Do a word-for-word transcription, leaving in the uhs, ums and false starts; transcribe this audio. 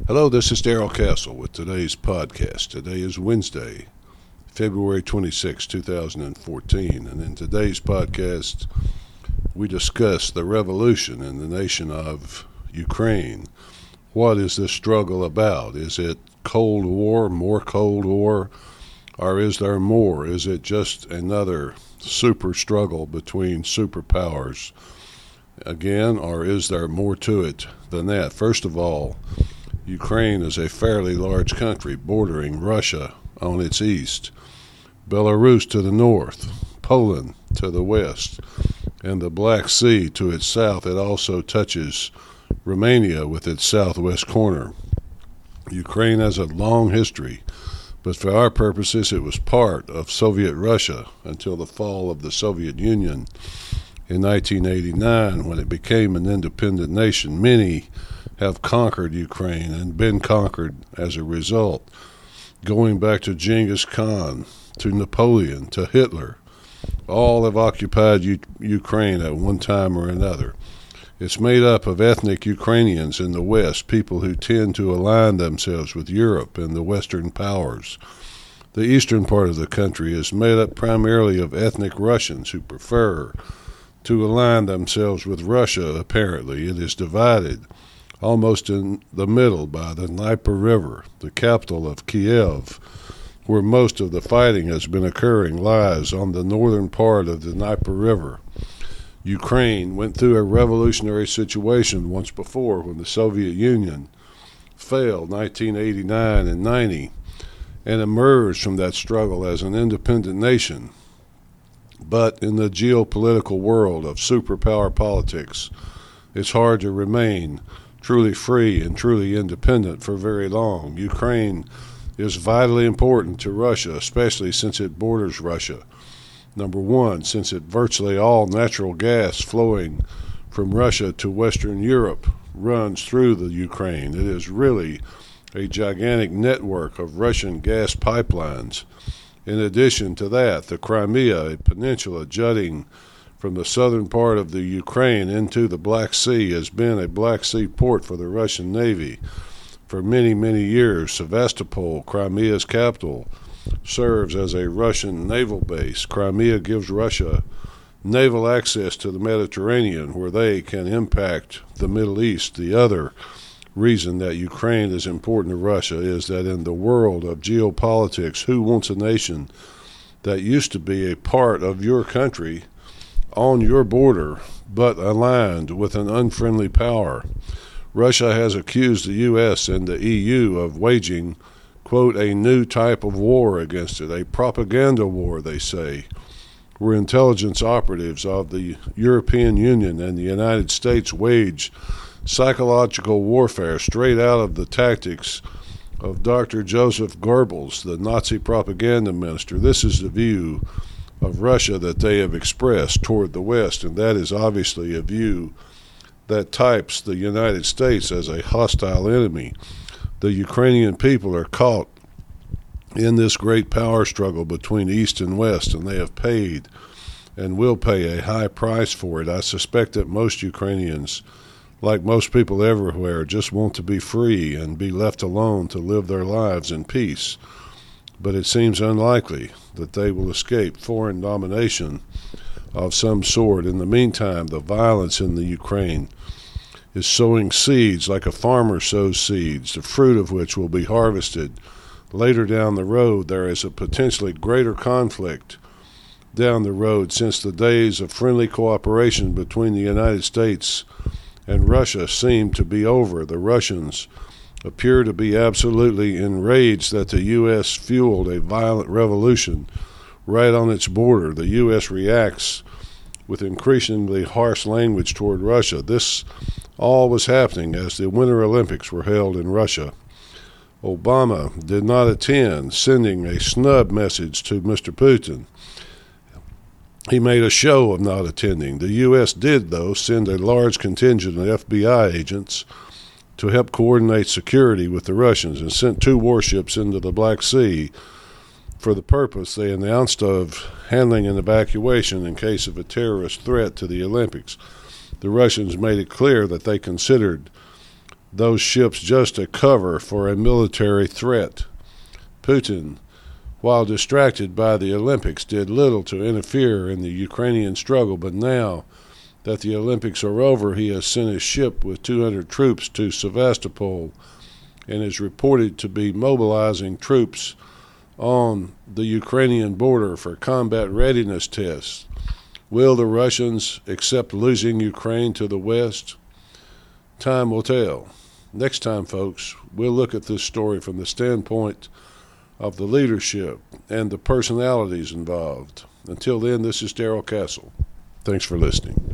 Hello, this is Darrell Castle with today's podcast. Today is Wednesday, February twenty-sixth, two thousand fourteen, and in today's podcast, we discuss the revolution in the nation of Ukraine. What is this struggle about? Is it Cold War, more Cold War, or is there more? Is it just another super struggle between superpowers again, or is there more to it than that? First of all, Ukraine is a fairly large country bordering Russia on its east, Belarus to the north, Poland to the west, and the Black Sea to its south. It also touches Romania with its southwest corner. Ukraine has a long history, but for our purposes it was part of Soviet Russia until the fall of the Soviet Union in nineteen eighty-nine, when it became an independent nation. Many have conquered Ukraine and been conquered as a result, going back to Genghis Khan, to Napoleon, to Hitler. All have occupied U- Ukraine at one time or another. It's made up of ethnic Ukrainians in the West, people who tend to align themselves with Europe and the Western powers. The eastern part of the country is made up primarily of ethnic Russians who prefer to align themselves with Russia, apparently. It is divided almost in the middle by the Dnieper River. The capital of Kiev, where most of the fighting has been occurring, lies on the northern part of the Dnieper River. Ukraine went through a revolutionary situation once before when the Soviet Union failed, nineteen eighty-nine and ninety, and emerged from that struggle as an independent nation. But in the geopolitical world of superpower politics, it's hard to remain truly free and truly independent for very long. Ukraine is vitally important to Russia, especially since it borders Russia. Number one, since it virtually all natural gas flowing from Russia to Western Europe runs through the Ukraine. It is really a gigantic network of Russian gas pipelines. In addition to that, the Crimea, a peninsula jutting from the southern part of the Ukraine into the Black Sea, has been a Black Sea port for the Russian Navy for many, many years. Sevastopol, Crimea's capital, serves as a Russian naval base. Crimea gives Russia naval access to the Mediterranean, where they can impact the Middle East. The other reason that Ukraine is important to Russia is that in the world of geopolitics, who wants a nation that used to be a part of your country on your border, but aligned with an unfriendly power? Russia has accused the U S and the E U of waging, quote, a new type of war against it, a propaganda war, they say, where intelligence operatives of the European Union and the United States wage psychological warfare straight out of the tactics of Doctor Joseph Goebbels, the Nazi propaganda minister. This is the view of Russia that they have expressed toward the West, and that is obviously a view that types the United States as a hostile enemy. The Ukrainian people are caught in this great power struggle between East and West, and they have paid and will pay a high price for it. I suspect that most Ukrainians, like most people everywhere, just want to be free and be left alone to live their lives in peace. But it seems unlikely that they will escape foreign domination of some sort. In the meantime, the violence in the Ukraine is sowing seeds like a farmer sows seeds, the fruit of which will be harvested later down the road. There is a potentially greater conflict down the road, since the days of friendly cooperation between the United States and Russia seem to be over. The Russians appear to be absolutely enraged that the U S fueled a violent revolution right on its border. The U S reacts with increasingly harsh language toward Russia. This all was happening as the Winter Olympics were held in Russia. Obama did not attend, sending a snub message to Mister Putin. He made a show of not attending. The U S did, though, send a large contingent of F B I agents to help coordinate security with the Russians, and sent two warships into the Black Sea for the purpose, they announced, of handling an evacuation in case of a terrorist threat to the Olympics. The Russians made it clear that they considered those ships just a cover for a military threat. Putin, while distracted by the Olympics, did little to interfere in the Ukrainian struggle, but now that the Olympics are over, he has sent his ship with two hundred troops to Sevastopol and is reported to be mobilizing troops on the Ukrainian border for combat readiness tests. Will the Russians accept losing Ukraine to the West? Time will tell. Next time, folks, we'll look at this story from the standpoint of the leadership and the personalities involved. Until then, this is Darrell Castle. Thanks for listening.